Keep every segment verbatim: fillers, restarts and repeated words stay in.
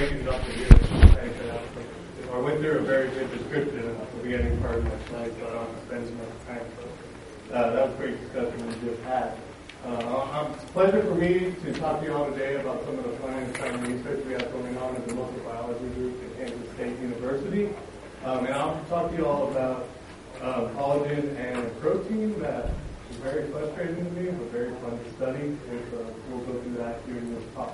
breaking it up to here. I, I went through a very good description at the beginning part of my slide, so I don't have to spend as much time. So uh, that was a great discussion we just had. Uh, it's a pleasure for me to talk to you all today about some of the fun and exciting research we have going on at the Muscle Biology Group at Kansas State University. Um, and I'll talk to you all about uh, collagen and protein that is very frustrating to me, but very fun to study. And uh, we'll go through that during this talk.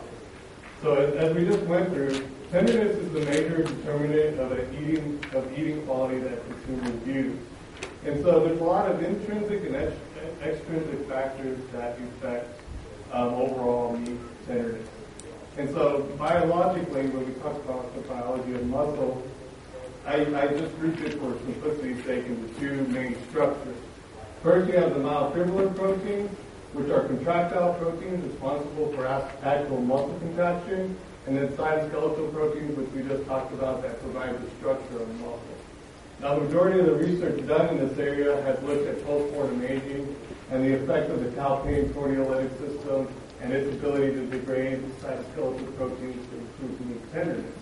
So as, as we just went through, tenderness is the major determinant of an eating of eating quality that consumers use. And so there's a lot of intrinsic and ex- extrinsic factors that affect um, overall meat tenderness. And so biologically, when we talk about the biology of muscle, I, I just grouped it for simplicity's sake into two main structures. First, you have the myofibrillar proteins, which are contractile proteins responsible for actual muscle contraction, and then cytoskeletal proteins, which we just talked about, that provide the structure of the muscle. Now, the majority of the research done in this area has looked at postmortem aging and the effect of the calpain proteolytic system and its ability to degrade cytoskeletal proteins to improve meat tenderness.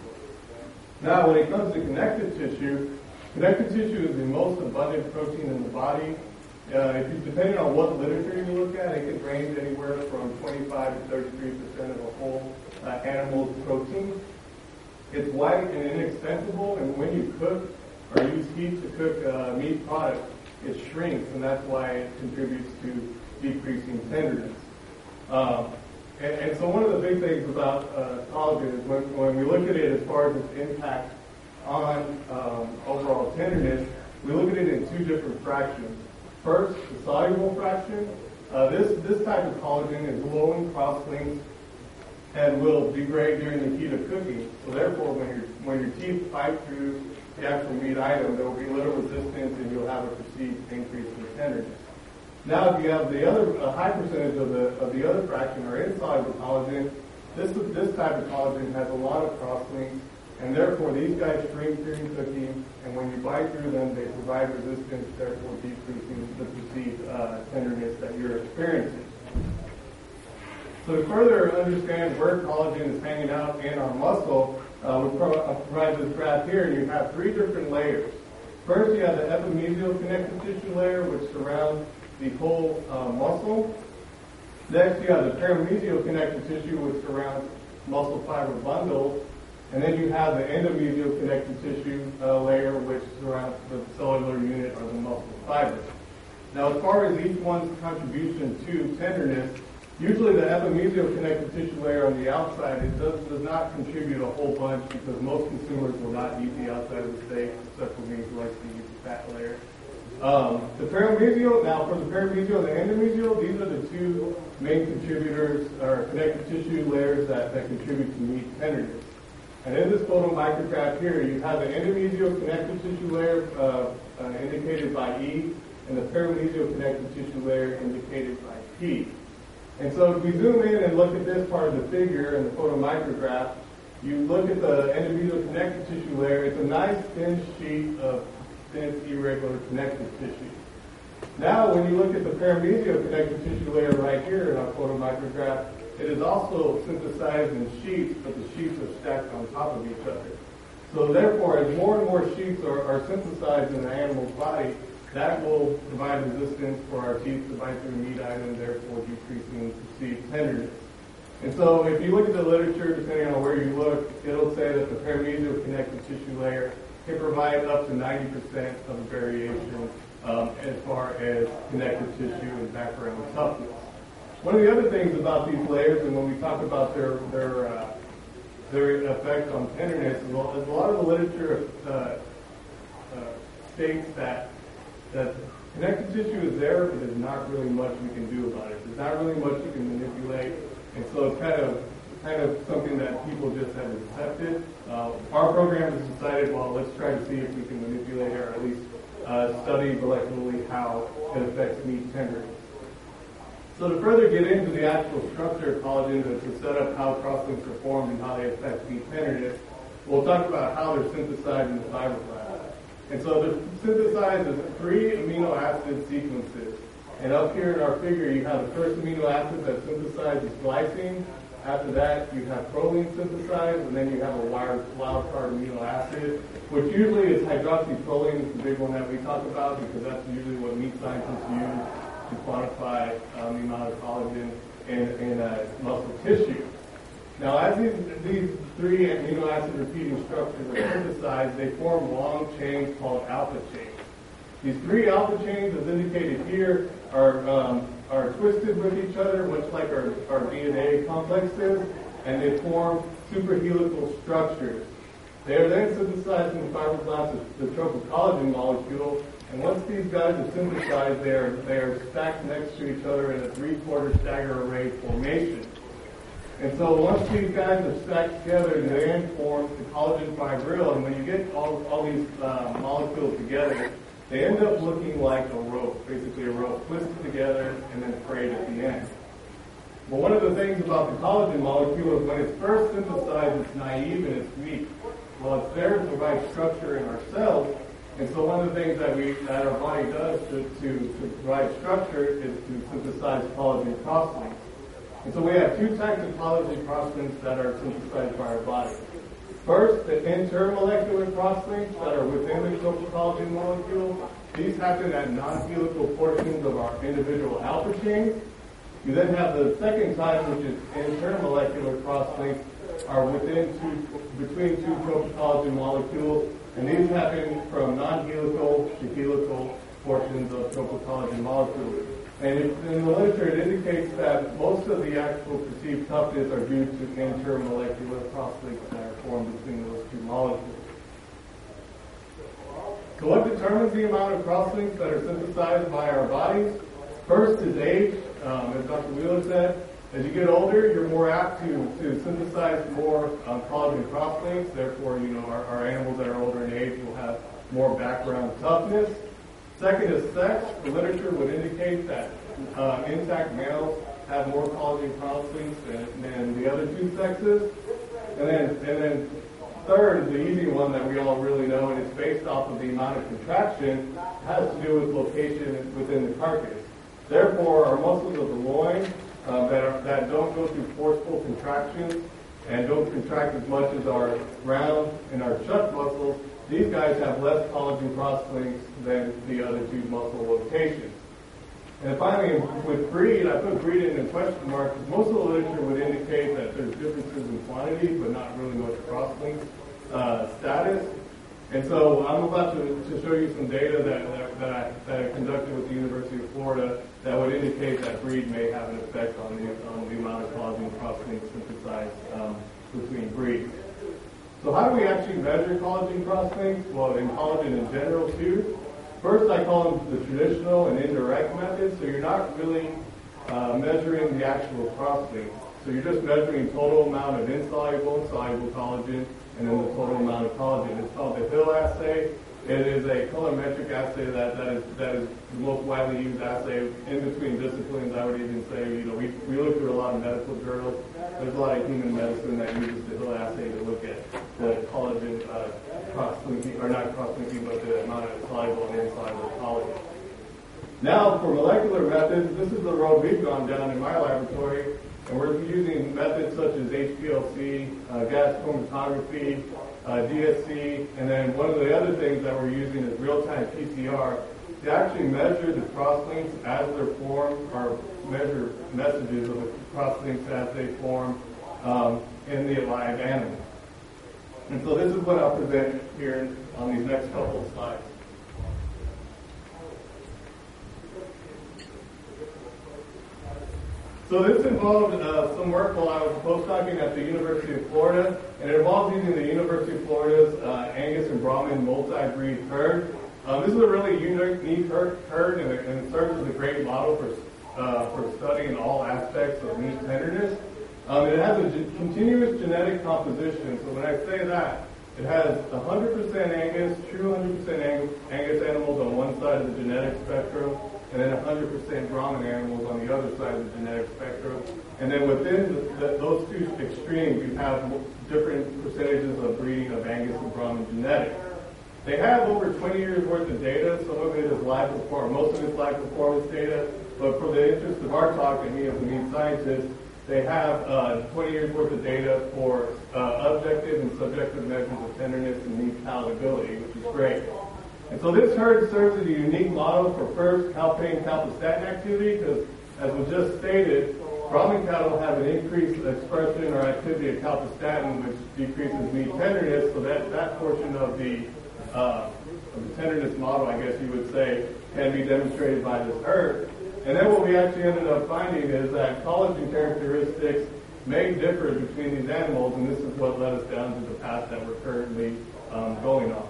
Now, when it comes to connective tissue, connective tissue is the most abundant protein in the body. Uh, if you, depending on what literature you look at, it can range anywhere from twenty-five to thirty-three percent of a whole uh, animal's protein. It's white and inextensible, and when you cook or use heat to cook uh, meat products, it shrinks, and that's why it contributes to decreasing tenderness. Um, and, and so one of the big things about uh, collagen is when, when we look at it as far as its impact on um, overall tenderness, we look at it in two different fractions. First, the soluble fraction. Uh, this, this type of collagen is low in cross-links and will degrade during the heat of cooking. So therefore, when, your when your teeth bite through the actual meat item, there will be little resistance and you'll have a perceived increase in tenderness. Now, if you have the other, a high percentage of the of the other fraction or insoluble collagen, this this type of collagen has a lot of cross-links, and therefore these guys shrink during cooking, and when you bite through them, they provide resistance, therefore decreasing the perceived uh, tenderness that you're experiencing. So to further understand where collagen is hanging out in our muscle, uh, we pro- provide this graph here, and you have three different layers. First, you have the epimysial connective tissue layer, which surrounds the whole uh, muscle. Next, you have the perimysial connective tissue, which surrounds muscle fiber bundles. And then you have the endomysial connective tissue uh, layer, which surrounds the cellular unit or the muscle fibers. Now, as far as each one's contribution to tenderness, usually the epimysial connective tissue layer on the outside, it does, does not contribute a whole bunch because most consumers will not eat the outside of the steak, except for me who likes to eat the fat layer. Um, the perimysial, now for the perimysial and the endomysial, these are the two main contributors, or connective tissue layers that, that contribute to meat tenderness. And in this photo micrograph here, you have the endomysial connective tissue layer uh, uh, indicated by E, and the perimysial connective tissue layer indicated by P. And so if we zoom in and look at this part of the figure in the photo micrograph, you look at the endomysial connective tissue layer. It's a nice thin sheet of thin, irregular connective tissue. Now, when you look at the perimysial connective tissue layer right here in our photo micrograph, it is also synthesized in sheets, but the sheets are stacked on top of each other. So therefore, as more and more sheets are, are synthesized in the animal's body, that will provide resistance for our teeth to bite through meat items, therefore decreasing perceived tenderness. And so if you look at the literature, depending on where you look, it'll say that the perimysial connective tissue layer can provide up to ninety percent of the variation um, as far as connective tissue and background toughness. One of the other things about these layers, and when we talk about their their uh, their effect on tenderness, is a lot of the literature uh, uh, states that that connective tissue is there, but there's not really much we can do about it. There's not really much you can manipulate, and so it's kind of kind of something that people just have accepted. Uh, our program has decided, well, let's try to see if we can manipulate it, or at least uh, study molecularly how it affects meat tenderness. So to further get into the actual structure of collagen, to, to set up how crosslinks are formed and how they affect meat tenderness, we'll talk about how they're synthesized in the fibroblasts. And so they're synthesized as three amino acid sequences. And up here in our figure, you have the first amino acid that's synthesized as glycine. After that, you have proline synthesized, and then you have a wild, wild card amino acid, which usually is hydroxyproline is the big one that we talk about because that's usually what meat scientists use to quantify um, the amount of collagen in, in uh, muscle tissue. Now, as these, these three amino acid repeating structures are synthesized, they form long chains called alpha chains. These three alpha chains, as indicated here, are um, are twisted with each other, much like our, our D N A complex is, and they form superhelical structures. They are then synthesized in the fibroblasts of the tropocollagen molecule, and once these guys are synthesized, they are, they are stacked next to each other in a three-quarter stagger array formation. And so once these guys are stacked together, they then form the collagen fibril, and when you get all, all these uh, molecules together, they end up looking like a rope, basically a rope twisted together and then frayed at the end. But one of the things about the collagen molecule is when it's first synthesized, it's naive and it's weak. Well, it's there to provide structure in our cells, and so one of the things that we that our body does to, to, to provide structure is to synthesize collagen crosslinks. And so we have two types of collagen crosslinks that are synthesized by our body. First, the intermolecular crosslinks that are within the tropocollagen molecule. These happen at non-helical portions of our individual alpha chains. You then have the second type, which is intermolecular crosslinks, are within two, between two tropocollagen molecules, and these happen from non-helical to helical portions of tropocollagen molecules. And in the literature, it indicates that most of the actual perceived toughness are due to intermolecular crosslinks that are formed between those two molecules. So what determines the amount of crosslinks that are synthesized by our bodies? First is age. Um, as Doctor Wheeler said, as you get older, you're more apt to, to synthesize more um, collagen crosslinks. Therefore, you know, our, our animals that are older in age will have more background toughness. Second is sex. The literature would indicate that uh, intact males have more collagen crosslinks than, than the other two sexes. And then, and then third, the easy one that we all really know, and it's based off of the amount of contraction, has to do with location within the carcass. Therefore, our muscles of the loin uh, that, are, that don't go through forceful contractions and don't contract as much as our round and our chuck muscles, these guys have less collagen crosslinks than the other two muscle locations. And finally, with breed, I put breed in a question mark because most of the literature would indicate that there's differences in quantity, but not really much crosslink uh, status. And so I'm about to, to show you some data that, that, that, I, that I conducted with the University of Florida that would indicate that breed may have an effect on the, on the amount of collagen crosslinks synthesized um, between breeds. So how do we actually measure collagen crosslinks? Well, in collagen in general too. First, I call them the traditional and indirect methods. So you're not really uh, measuring the actual crosslinks. So you're just measuring total amount of insoluble and soluble collagen and then the total amount of collagen. It's called the Hill assay. It is a colorimetric assay that, that is that is the most widely used assay in between disciplines. I would even say, you know, we, we look through a lot of medical journals. There's a lot of human medicine that uses the Hill assay to look at the collagen uh, cross-linking, or not cross-linking, but the amount of soluble and insoluble collagen. Now, for molecular methods, this is the road we've gone down in my laboratory, and we're using methods such as H P L C, uh, gas chromatography, uh, D S C, and then one of the other things that we're using is real-time P C R to actually measure the crosslinks as they're formed, or measure messages of the crosslinks as they form um, in the live animal. And so this is what I'll present here on these next couple of slides. So this involved uh, some work while I was postdocing at the University of Florida, and it involves using the University of Florida's uh, Angus and Brahman multi-breed herd. Um, this is a really unique herd, herd and, it, and it serves as a great model for uh, for studying all aspects of meat tenderness. Um, it has a g- continuous genetic composition, so when I say that, it has one hundred percent Angus, true one hundred percent Angus, Angus animals on one side of the genetic spectrum, and then one hundred percent Brahman animals on the other side of the genetic spectrum. And then within the, the, those two extremes, you have different percentages of breeding of Angus and Brahman genetics. They have over twenty years worth of data. Some of it is live performance, most of it's live performance data. But for the interest of our talk and me as a meat scientist, they have uh, twenty years worth of data for uh, objective and subjective measures of tenderness and meat palatability, which is great. And so this herd serves as a unique model for first cow pain calprostatan activity, because as was just stated, Brahman cattle have an increased expression or activity of calprostatan, which decreases meat tenderness, so that, that portion of the, uh, of the tenderness model, I guess you would say, can be demonstrated by this herd. And then what we actually ended up finding is that collagen characteristics may differ between these animals, and this is what led us down to the path that we're currently um, going on.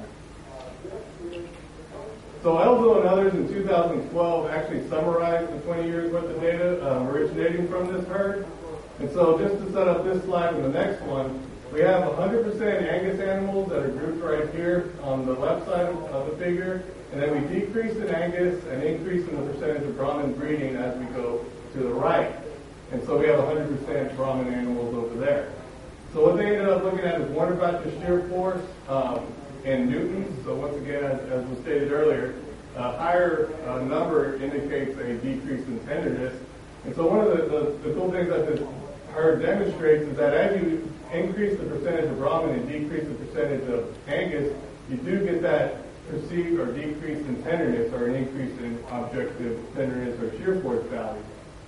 So Elzo and others in two thousand twelve actually summarized the twenty years worth of data um, originating from this herd. And so just to set up this slide and the next one, we have one hundred percent Angus animals that are grouped right here on the left side of the figure. And then we decrease in Angus and increase in the percentage of Brahman breeding as we go to the right. And so we have one hundred percent Brahman animals over there. So what they ended up looking at is Warner Baptist shear force um, in newtons. So once again, as, as was stated earlier, a higher uh, number indicates a decrease in tenderness. And so one of the, the, the cool things that this herd demonstrates is that as you increase the percentage of Brahman and decrease the percentage of Angus, you do get that perceived or decrease in tenderness or an increase in objective tenderness or shear force value.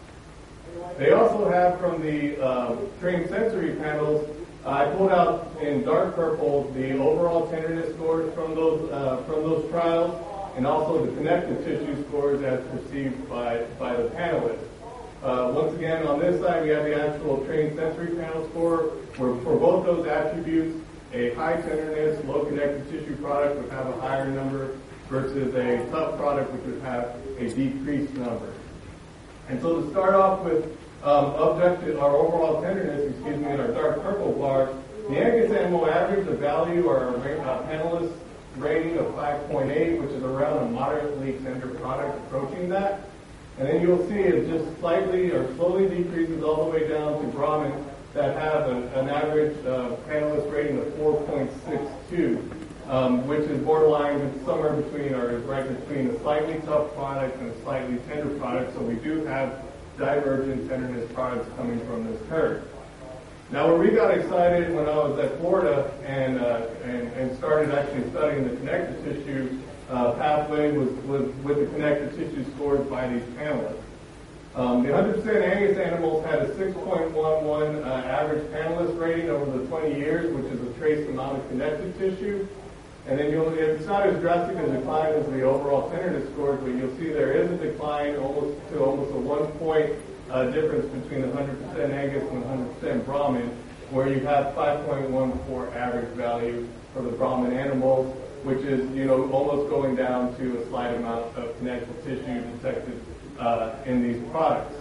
They also have from the uh, trained sensory panels, uh, I pulled out in dark purple the overall tenderness scores from those uh, from those trials, and also the connective tissue scores as perceived by, by the panelists. Uh, once again, on this side, we have the actual trained sensory panel score, where for both those attributes, a high tenderness, low connective tissue product would have a higher number versus a tough product which would have a decreased number. And so to start off with um, objective, our overall tenderness, excuse me, in our dark purple bar, the Angus animal average, the value, or our uh, panelist rating of five point eight, which is around a moderately tender product approaching that. And then you'll see it just slightly or slowly decreases all the way down to Brahman that have an, an average uh, panelist rating of four point six two, um, which is borderline somewhere between or is right between a slightly tough product and a slightly tender product. So we do have divergent tenderness products coming from this herd. Now, where we got excited when I was at Florida and uh, and, and started actually studying the connective tissue uh, pathway was, was with the connective tissue scores by these panelists. Um, the one hundred percent Angus animals had a six point one one uh, average panelist rating over the twenty years, which is a trace amount of connective tissue. And then you'll, it's not as drastic a decline as the overall tenderness scores, but you'll see there is a decline almost to almost a one point uh, difference between the one hundred percent Angus and one hundred percent Brahman, where you have five point one four average value for the Brahman animals, which is, you know, almost going down to a slight amount of connective tissue detected uh, in these products.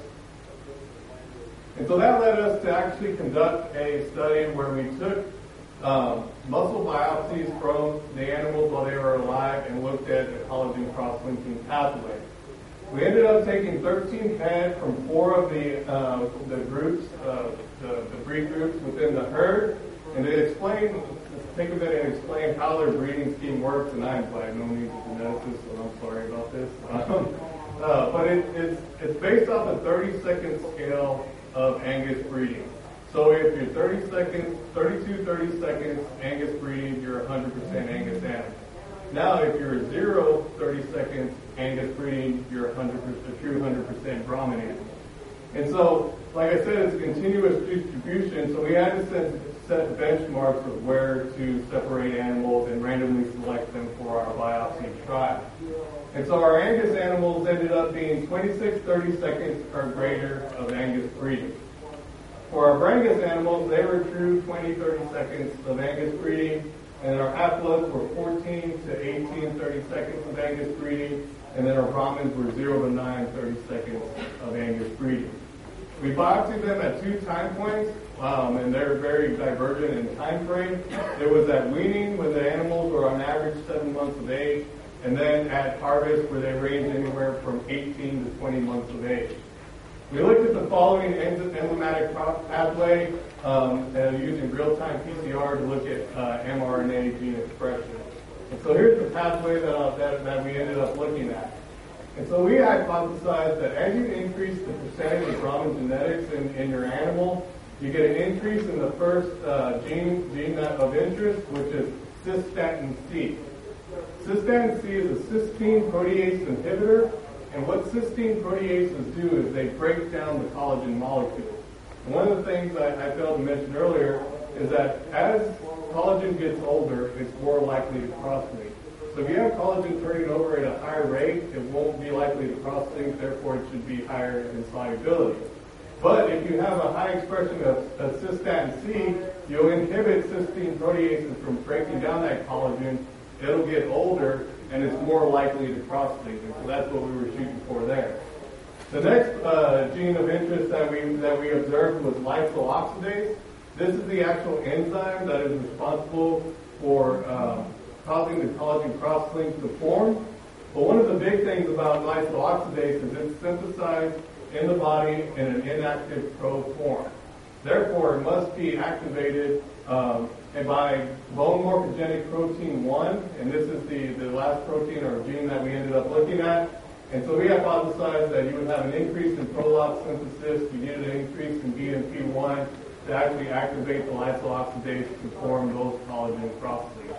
And so that led us to actually conduct a study where we took um, muscle biopsies from the animals while they were alive and looked at the collagen cross-linking pathway. We ended up taking thirteen head from four of the uh, the groups, uh, the, the breed groups within the herd, and they explained, take a minute and explain how their breeding scheme works. And I'm by no means a geneticist, so I'm sorry about this. Um, uh, but it, it's it's based off a thirty second scale of Angus breeding. So if you're thirty seconds, thirty-two, thirty seconds Angus breeding, you're one hundred percent Angus animal. Now, if you're zero, thirty seconds Angus breeding, you're one hundred percent, a true one hundred percent Brahman animal. And so, like I said, it's a continuous distribution, so we had to set, set benchmarks of where to separate animals and randomly select them for our biopsy trial. And so our Angus animals ended up being twenty-six, thirty seconds or greater of Angus breeding. For our Brangus animals, they were true twenty, thirty seconds of Angus breeding, and our Half-Bloods were fourteen to eighteen, thirty seconds of Angus breeding, and then our Brahmins were zero to nine, thirty seconds of Angus breeding. We biopsied them at two time points, um, and they're very divergent in time frame. It was at weaning, when the animals were on average seven months of age, and then at harvest, where they range anywhere from eighteen to twenty months of age. We looked at the following enzymatic pathway um, and using real-time P C R to look at uh, mRNA gene expression. And so here's the pathway that, uh, that, that we ended up looking at. And so we hypothesized that as you increase the percentage of Brahmin genetics in, in your animal, you get an increase in the first uh, gene, gene of interest, which is cystatin C. Cystatin C is a cysteine protease inhibitor, and what cysteine proteases do is they break down the collagen molecule. And one of the things I, I failed to mention earlier is that as collagen gets older, it's more likely to cross-link. So if you have collagen turning over at a higher rate, it won't be likely to cross-link, therefore it should be higher in solubility. But if you have a high expression of, of cystatin C, you'll inhibit cysteine proteases from breaking down that collagen. It'll get older, and it's more likely to cross-link. And so that's what we were shooting for there. The next uh, gene of interest that we that we observed was lysooxidase. This is the actual enzyme that is responsible for um, causing the collagen cross-links to form. But one of the big things about lysooxidase is it's synthesized in the body in an inactive pro form. Therefore, it must be activated um, and by bone morphogenic protein one, and this is the, the last protein or gene that we ended up looking at. And so we hypothesized that you would have an increase in prolog synthesis, you needed an increase in B M P one to actually activate the lysooxidase to form those collagen cross-links.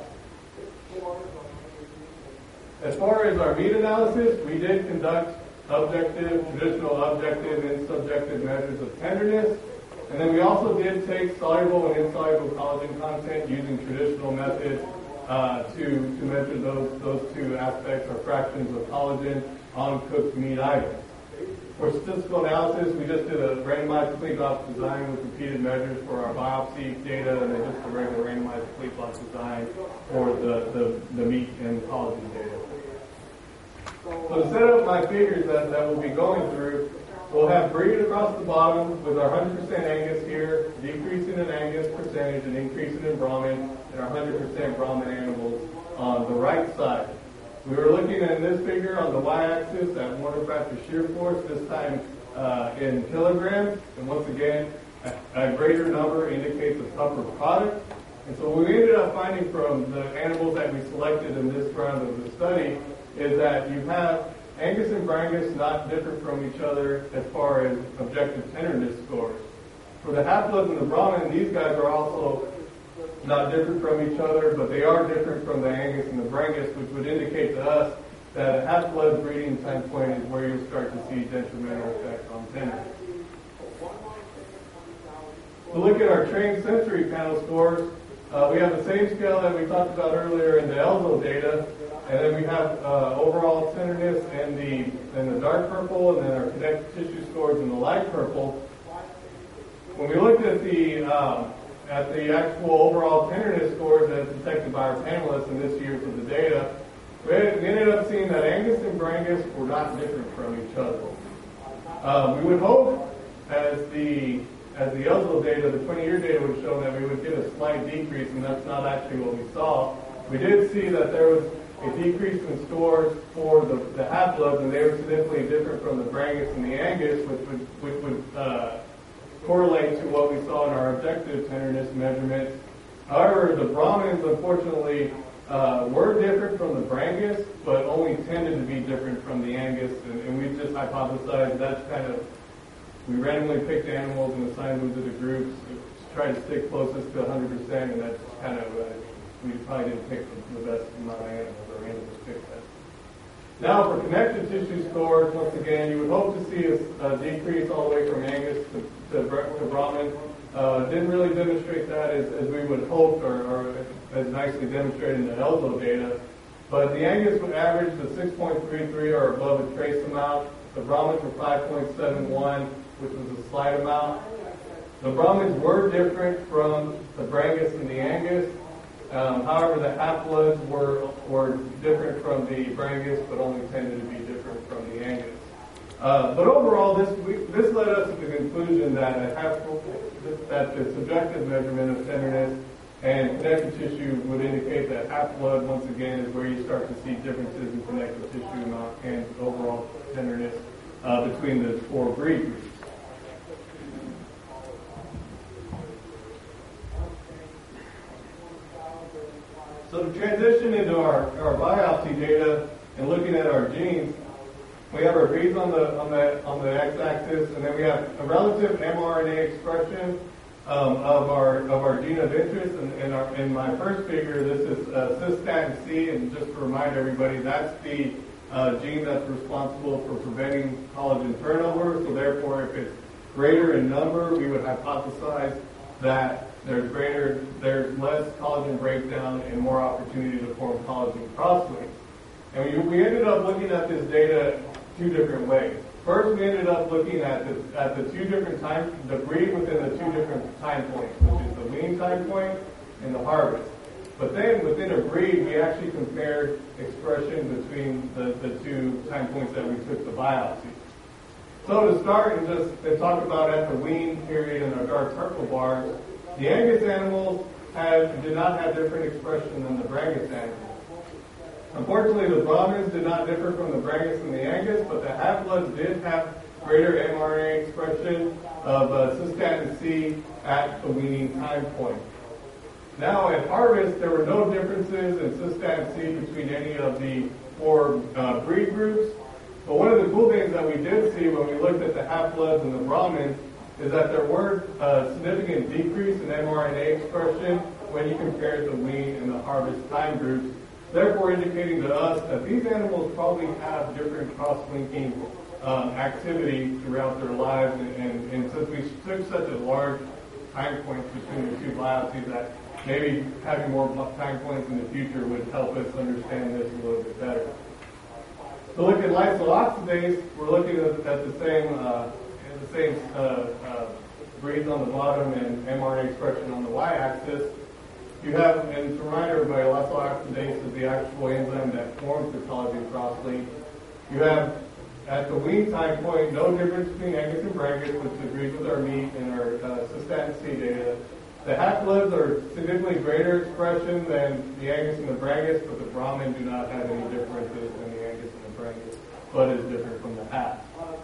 As far as our meat analysis, we did conduct objective, traditional objective, and subjective measures of tenderness. And then we also did take soluble and insoluble collagen content using traditional methods uh, to, to measure those, those two aspects or fractions of collagen on cooked meat items. For statistical analysis, we just did a randomized complete block design with repeated measures for our biopsy data, and then just a regular randomized complete block design for the, the, the meat and collagen data. So to set up my figures that, that we'll be going through, we'll have breed across the bottom with our one hundred percent Angus here, decreasing in Angus percentage and increasing in Brahmin, and our one hundred percent Brahmin animals on the right side. We were looking at this figure on the y-axis at mortar factor shear force, this time uh, in kilograms. And once again, a, a greater number indicates a tougher product. And so what we ended up finding from the animals that we selected in this round of the study is that you have Angus and Brangus not different from each other as far as objective tenderness scores. For the half-bloods and the Brahmin, these guys are also not different from each other, but they are different from the Angus and the Brangus, which would indicate to us that a half-blood breeding time point is where you'll start to see detrimental effects on tenderness. To look at our trained sensory panel scores, uh, we have the same scale that we talked about earlier in the E L Z O data, and then we have uh, overall tenderness in the in the dark purple, and then our connective tissue scores in the light purple. When we looked at the um, at the actual overall tenderness scores as detected by our panelists in this year's of the data, we, had, we ended up seeing that Angus and Brangus were not different from each other. Um, we would hope, as the as the E L Z O data, the twenty-year data would show that we would get a slight decrease, and that's not actually what we saw. We did see that there was a decrease in scores for the, the half-bloods, and they were significantly different from the Brangus and the Angus, which would, which would uh, correlate to what we saw in our objective tenderness measurements. However, the Brahmins, unfortunately, uh, were different from the Brangus, but only tended to be different from the Angus, and, and we just hypothesized that's kind of, we randomly picked animals and assigned them to the groups to try to stick closest to one hundred percent, and that's kind of, uh, we probably didn't pick the, the best amount of animals, or animals picked that. Now for connective tissue scores, once again, you would hope to see a, a decrease all the way from Angus to, to, to Brahmin. Uh, didn't really demonstrate that as, as we would hope, or, or as nicely demonstrated in the E L Z O data. But the Angus would average the six point three three or above a trace amount. The Brahmins were five point seven one, which was a slight amount. The Brahmins were different from the Brangus and the Angus. Um, however, the half-bloods were were different from the Brangus, but only tended to be different from the Angus. Uh, but overall, this we, this led us to the conclusion that a half that the subjective measurement of tenderness and connective tissue would indicate that half-blood, once again, is where you start to see differences in connective tissue amount and overall tenderness uh, between the four breed groups. So to transition into our, our biopsy data and looking at our genes, We have our breeds on the on the on the x-axis, and then we have a relative mRNA expression um, of our of our gene of interest. And in, our, in my first figure, this is uh, cystatin C, and just to remind everybody, that's the uh, gene that's responsible for preventing collagen turnover. So therefore, if it's greater in number, we would hypothesize that there's greater, there's less collagen breakdown and more opportunity to form collagen crosslinks. And we, we ended up looking at this data two different ways. First, we ended up looking at the, at the two different time, the breed within the two different time points, which is the wean time point and the harvest. But then within a breed, we actually compared expression between the, the two time points that we took the biopsy. So to start and just and talk about at the wean period in our dark purple bars, the Angus animals had, did not have different expression than the Brangus animals. Unfortunately, the Brahmins did not differ from the Brangus and the Angus, but the half-bloods did have greater mRNA expression of uh, cystatin C at the weaning time point. Now, at harvest, there were no differences in cystatin C between any of the four uh, breed groups. But one of the cool things that we did see when we looked at the half-bloods and the Brahmins is that there were a significant decrease in mRNA expression when you compared the wean and the harvest time groups, therefore indicating to us that these animals probably have different cross-linking um, activity throughout their lives. And, and, and since we took such a large time points between the two biopsies, that maybe having more time points in the future would help us understand this a little bit better. To look at lysyl oxidase, we're looking at, at the same uh, the same uh, uh, breeds on the bottom and mRNA expression on the y-axis. You have, and to remind everybody, lysyl oxidase is the actual enzyme that forms the collagen crosslink. You have, at the wean time point, no difference between Angus and Brangus, which agrees with our meat and our uh, cystatin C data. The half-bloods are significantly greater expression than the Angus and the Brangus, but the Brahmin do not have any differences in the Angus and the Brangus, but is different from the half.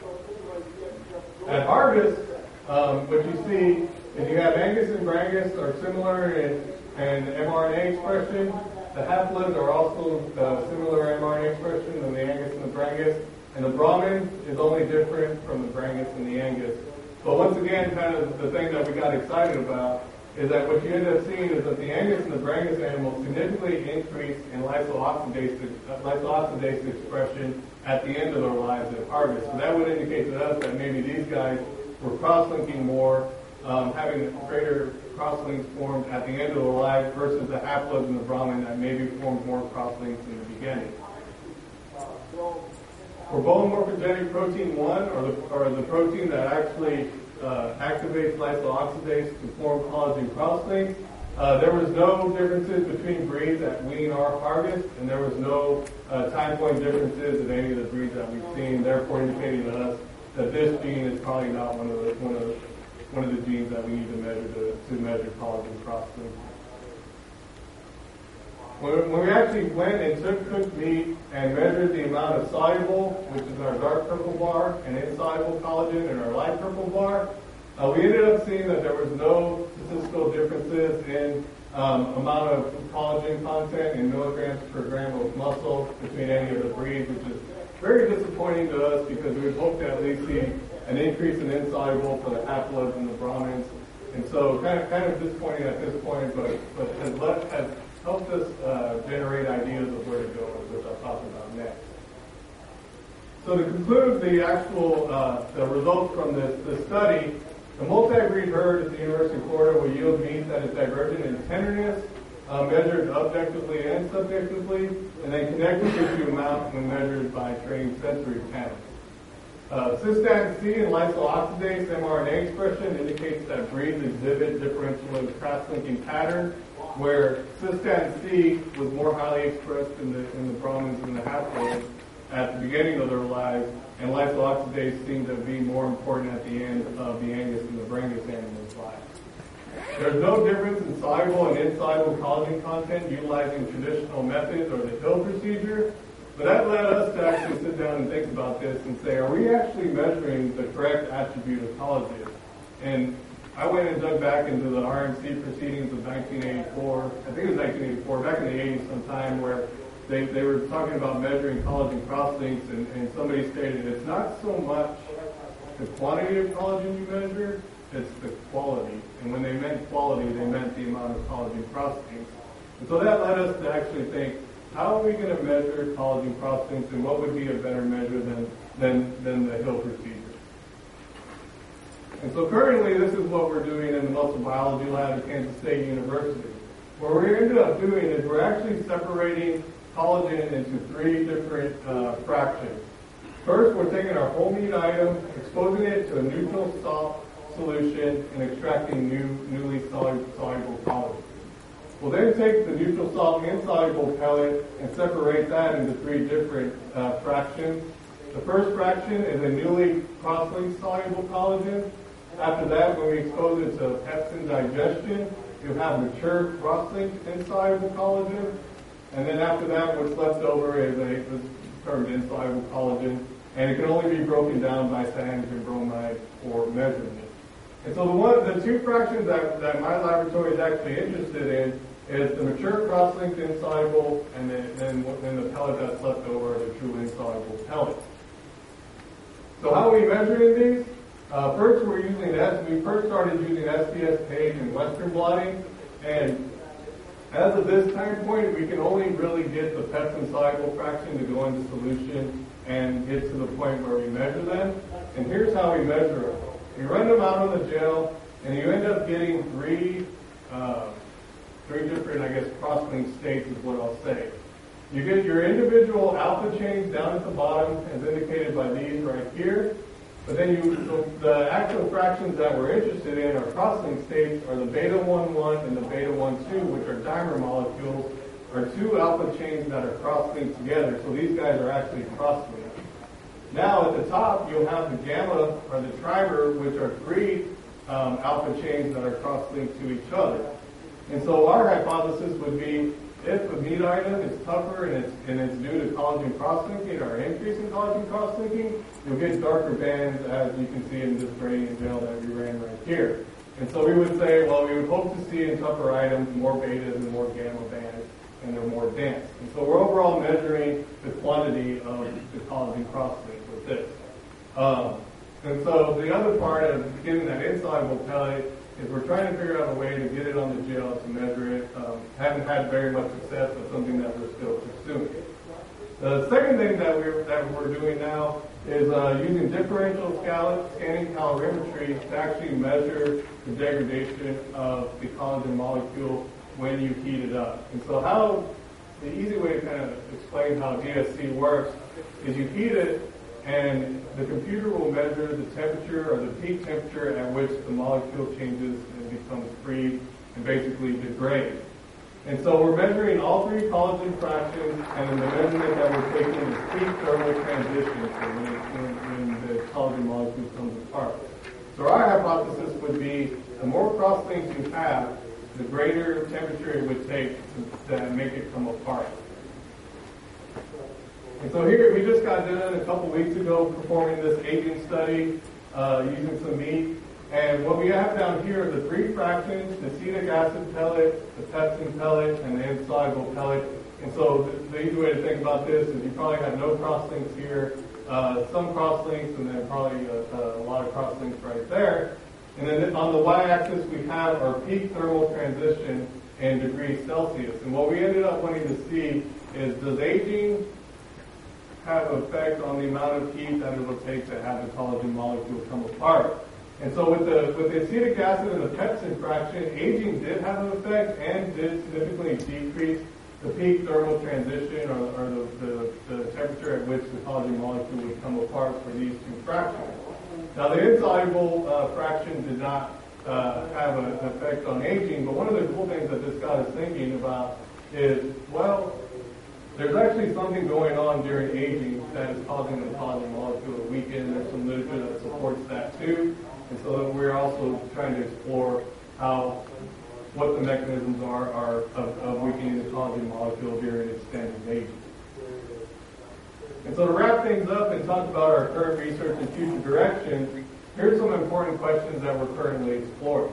At harvest, um, what you see is you have Angus and Brangus are similar in, in mRNA expression. The half-bloods are also uh, similar mRNA expression than the Angus and the Brangus. And the Brahmin is only different from the Brangus and the Angus. But once again, kind of the thing that we got excited about is that what you end up seeing is that the Angus and the Brangus animals significantly increase in lysyl oxidase, uh, lysyl oxidase expression at the end of their lives at harvest. So that would indicate to us that maybe these guys were cross-linking more, um, having greater cross-links formed at the end of their lives versus the half-bloods and the Brahmin that maybe formed more cross-links in the beginning. For bone morphogenic protein one, or the, or the protein that actually uh, activates lysyl oxidase to form collagen crosslinks, uh, there was no differences between breeds at wean or harvest, and there was no uh, time point differences in any of the breeds that we've seen, therefore indicating to us that this gene is probably not one of the one of the, one of the genes that we need to measure to, to measure collagen crosslinks. When, when we actually went and took cooked meat and measured the amount of soluble, which is our dark purple bar, and insoluble collagen in our light purple bar, uh, we ended up seeing that there was no statistical differences in um, amount of collagen content in milligrams per gram of muscle between any of the breeds, which is very disappointing to us because we would hope to at least see an increase in insoluble for the half-bloods and the Brahmins. And so kind of kind of disappointing at this point, but, but has, left, has helped us uh, generate ideas of where to go, which I'll talk about next. So to conclude the actual uh, the results from this, this study, the multi-breed herd at the University of Florida will yield meat that is divergent in tenderness, uh, measured objectively and subjectively, and then connective tissue amount when measured by trained sensory panels. Uh, cystatin C and lysyl oxidase mRNA expression indicates that breeds exhibit differential cross-linking pattern, where cystatin C was more highly expressed in the in the Brahmins and the half-bloods at the beginning of their lives, and lysyl oxidase seemed to be more important at the end of the Angus and the Brangus animals' lives. There's no difference in soluble and insoluble collagen content utilizing traditional methods or the Hill procedure, but that led us to actually sit down and think about this and say, are we actually measuring the correct attribute of collagen? And I went and dug back into the R N C proceedings of nineteen eighty-four, I think it was nineteen eighty-four, back in the eighties sometime, where they, they were talking about measuring collagen cross-links, and, and somebody stated it's not so much the quantity of collagen you measure, it's the quality. And when they meant quality, they meant the amount of collagen cross-links. And so that led us to actually think, how are we going to measure collagen cross-links, and what would be a better measure than, than, than the Hill procedure? And so currently, this is what we're doing in the muscle biology lab at Kansas State University. What we ended up doing is we're actually separating collagen into three different uh, fractions. First, we're taking our whole meat item, exposing it to a neutral salt solution, and extracting new, newly soluble collagen. We'll then take the neutral salt insoluble pellet and separate that into three different uh, fractions. The first fraction is a newly cross-linked soluble collagen. After that, when we expose it to pepsin digestion, you'll have mature cross-linked insoluble collagen. And then after that, what's left over is a is termed insoluble collagen, and it can only be broken down by cyanogen bromide for measurement. And so the one, the two fractions that, that my laboratory is actually interested in is the mature cross-linked insoluble, and then, then, then the pellet that's left over are the true insoluble pellets. So how are we measuring these? Uh, first, we're using S. We first started using S P S Page and Western blotting, and as of this time point, we can only really get the pepsin soluble fraction to go into solution and get to the point where we measure them. And here's how we measure them. You run them out on the gel, and you end up getting three, uh, three different, I guess, cross-linked states is what I'll say. You get your individual alpha chains down at the bottom, as indicated by these right here. But then you, the, the actual fractions that we're interested in, our cross-linked states, are the beta one one and the beta one two, which are dimer molecules, are two alpha chains that are cross-linked together. So these guys are actually cross-linked. Now at the top, you'll have the gamma or the trimer, which are three um, alpha chains that are cross-linked to each other. And so our hypothesis would be, if a meat item is tougher and it's, and it's due to collagen cross-linking or increase in collagen cross-linking, you'll get darker bands, as you can see in this gradient gel that we ran right here. And so we would say, well, we would hope to see in tougher items more betas and more gamma bands, and they're more dense. And so we're overall measuring the quantity of the collagen cross-link with this. Um, and so the other part of getting that insoluble pellet is we're trying to figure out a way to get it on the gel to measure it. Um, haven't had very much success, but something that we're still pursuing. The second thing that we're, that we're doing now is uh, using differential scanning calorimetry to actually measure the degradation of the collagen molecule when you heat it up. And so how, the easy way to kind of explain how D S C works is you heat it, and the computer will measure the temperature or the peak temperature at which the molecule changes and becomes free and basically degrades. And so we're measuring all three collagen fractions, and the measurement that we're taking is peak thermal transition, so when, it, when, when the collagen molecule comes apart. So our hypothesis would be the more cross-links you have, the greater temperature it would take to, to make it come apart. And so here, we just got done a couple weeks ago performing this aging study uh, using some meat. And what we have down here are the three fractions, the acetic acid pellet, the pepsin pellet, and the insoluble pellet. And so the, the easy way to think about this is you probably have no cross-links here, uh, some cross-links, and then probably a, a lot of cross-links right there. And then on the y-axis, we have our peak thermal transition in degrees Celsius. And what we ended up wanting to see is, does aging have an effect on the amount of heat that it will take to have the collagen molecule come apart? And so with the with the acetic acid and the pepsin fraction, aging did have an effect and did significantly decrease the peak thermal transition, or, or the, the, the temperature at which the collagen molecule would come apart for these two fractions. Now the insoluble uh, fraction did not uh, have an effect on aging, but one of the cool things that this got us thinking about is, well, there's actually something going on during aging that is causing the collagen molecule to weaken. There's some literature that supports that too. And so we're also trying to explore how, what the mechanisms are, are of, of weakening the collagen molecule during extended aging. And so to wrap things up and talk about our current research and future direction, here's some important questions that we're currently exploring.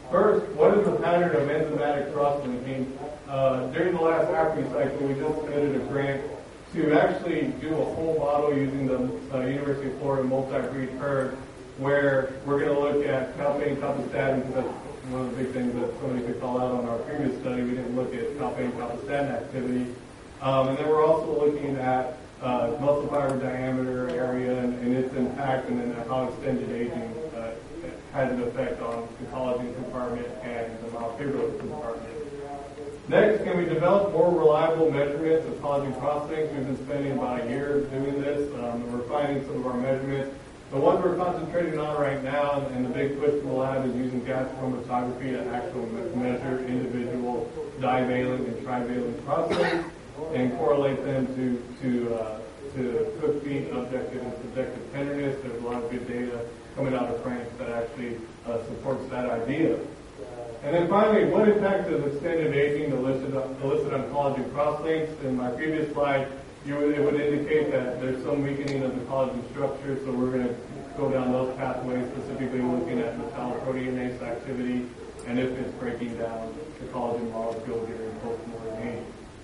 First, what is the pattern of enzymatic cross-linking? Uh, during the last AFRI cycle, we just submitted a grant to actually do a whole model using the uh, University of Florida multi-breed herd, where we're going to look at calpain, calpastatin, because that's one of the big things that somebody could call out on our previous study. We didn't look at calpain, calpastatin activity. Um, and then we're also looking at uh, muscle fiber diameter area and, and its impact, and then how extended aging uh, has an effect on the collagen compartment and the myofibrillary compartment. Next, can we develop more reliable measurements of collagen cross-links? We've been spending about a year doing this, um, and we're finding some of our measurements. The ones we're concentrating on right now, and the big push from the lab, is using gas chromatography to actually measure individual divalent and trivalent cross-links and correlate them to to uh, to cook feet, objective and subjective tenderness. There's a lot of good data coming out of France that actually uh, supports that idea. And then finally, what impact does extended aging elicit, elicit on collagen cross-links? In my previous slide, you would, it would indicate that there's some weakening of the collagen structure, so we're going to go down those pathways, specifically looking at metalloproteinase activity and if it's breaking down the collagen molecule during post-mortem aging.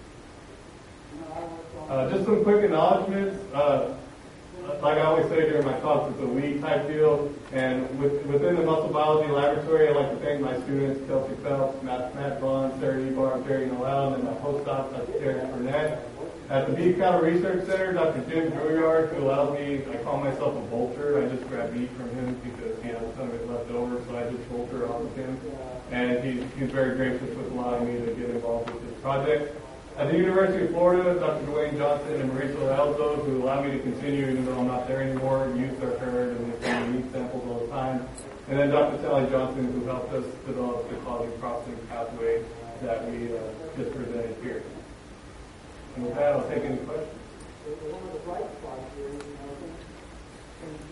Uh, just some quick acknowledgments. Uh, like I always say during my talks, it's a we type deal. And with, within the muscle biology laboratory, I'd like to thank my students, Kelsey Phelps, Matt, Matt Vaughn, Sarah Ebar, Jerry Noel, and my postdoc, Doctor Terry Burnett. At the Beef Cattle Research Center, Doctor Jim Drouillard, who allows me, I call myself a vulture. I just grab meat from him because he has a ton of it left over, so I just vulture off of him. And he's, he's very gracious with allowing me to get involved with this project. At the University of Florida, Doctor Dwayne Johnson and Marisa Elzo, who allow me to continue even though I'm not there anymore, use their herd and they send me meat samples all the time. And then Doctor Sally Johnson, who helped us develop the collagen crossing pathway that we uh, just presented here. And with that, I'll take any questions.